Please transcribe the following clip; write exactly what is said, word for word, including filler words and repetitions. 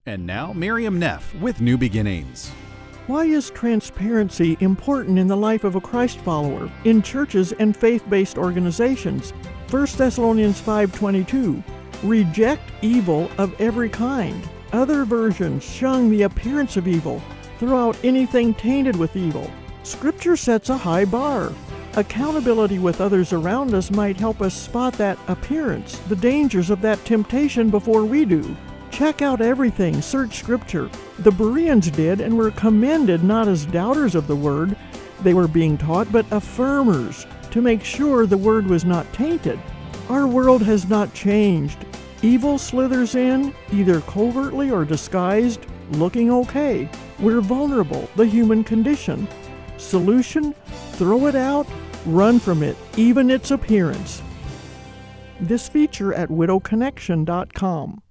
And now, Miriam Neff with New Beginnings. Why is transparency important in the life of a Christ follower, in churches and faith-based organizations? First Thessalonians five twenty-two, reject evil of every kind. Other versions shun the appearance of evil, throw out anything tainted with evil. Scripture sets a high bar. Accountability with others around us might help us spot that appearance, the dangers of that temptation before we do. Check out everything, search Scripture. The Bereans did and were commended not as doubters of the Word they were being taught, but affirmers to make sure the Word was not tainted. Our world has not changed. Evil slithers in, either covertly or disguised, looking okay. We're vulnerable, the human condition. Solution? Throw it out, run from it, even its appearance. This feature at widow connection dot com.